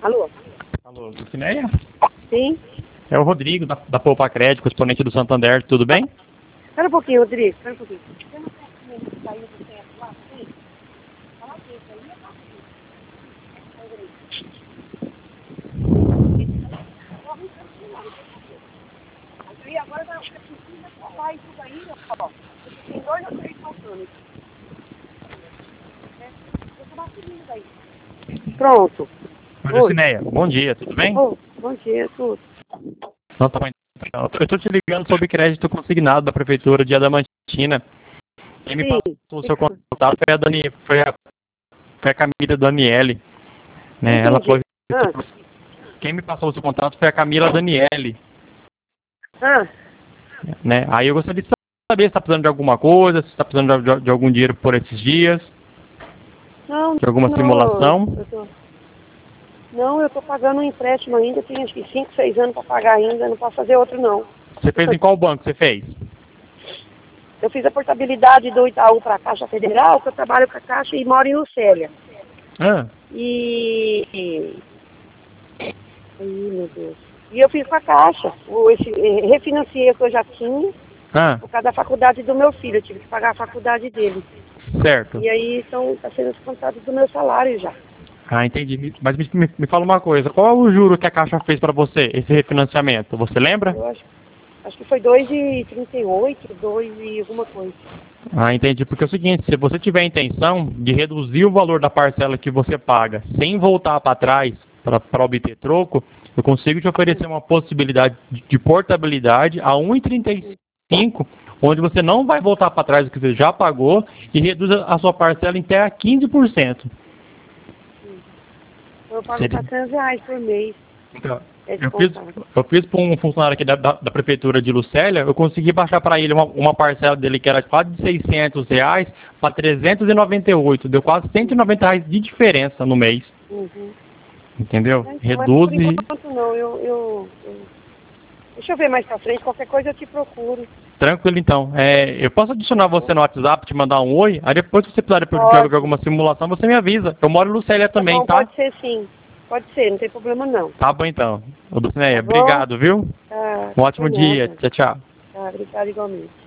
Alô? Alô, Lucinéia? Sim? É o Rodrigo, da Poupa Crédito, exponente do Santander, tudo bem? Espera um pouquinho, Rodrigo, espera um pouquinho. E agora vai precisa falar isso daí, ó. Tem 2 ou 3 faltando. Pronto. Oi, Oi. Lucinéia, bom dia, tudo bem? Oh, bom dia, tudo. Não, tá bem. Eu estou te ligando sobre crédito consignado da Prefeitura de Adamantina. Quem me Sim. passou o seu contato foi a Camila Daniele. Né? Ela Entendi. falou quem me passou o seu contato foi a Camila Daniele. Ah, Né? Aí eu gostaria de saber se está precisando de alguma coisa, se está precisando de algum dinheiro por esses dias, não, de alguma não. simulação. Não, eu tô pagando um empréstimo ainda, tenho acho que 5, 6 anos para pagar ainda, não posso fazer outro não. Você fez em qual banco você fez? Eu fiz a portabilidade do Itaú para a Caixa Federal, que eu trabalho com a Caixa e moro em Lucélia. Ah, E... Ai, meu Deus. E eu fiz com a Caixa. Refinanciei o que eu já tinha, por causa da faculdade do meu filho. Eu tive que pagar a faculdade dele. certo. E aí está sendo descontado do meu salário já. Ah, entendi. Mas me fala uma coisa, qual é o juro que a Caixa fez para você, esse refinanciamento? Você lembra? Eu acho que foi 2,38, 2 e alguma coisa. Ah, entendi. Porque é o seguinte, se você tiver a intenção de reduzir o valor da parcela que você paga sem voltar para trás para obter troco, eu consigo te oferecer uma possibilidade de portabilidade a 1,35, onde você não vai voltar para trás do que você já pagou e reduz a sua parcela em até 15%. Eu pago Seria... R$400 por mês. Então, É eu fiz para um funcionário aqui da prefeitura de Lucélia, eu consegui baixar para ele uma parcela dele que era quase de R$600 para 398, deu quase R$190 de diferença no mês. Uhum. Entendeu? Mas Reduz por e... enquanto não, deixa eu ver mais pra frente, qualquer coisa eu te procuro. Tranquilo então. Eu posso adicionar você no WhatsApp, te mandar um oi, aí depois se você precisar de alguma simulação, você me avisa. Eu moro em Lucélia também, Bom, tá? pode ser sim. Pode ser, não tem problema não. Tá bom então. Ô, Dulcineia, Tá bom? obrigado, viu? Tá, Um foi ótimo dia. nada. Tchau, tchau. Tá, obrigada igualmente.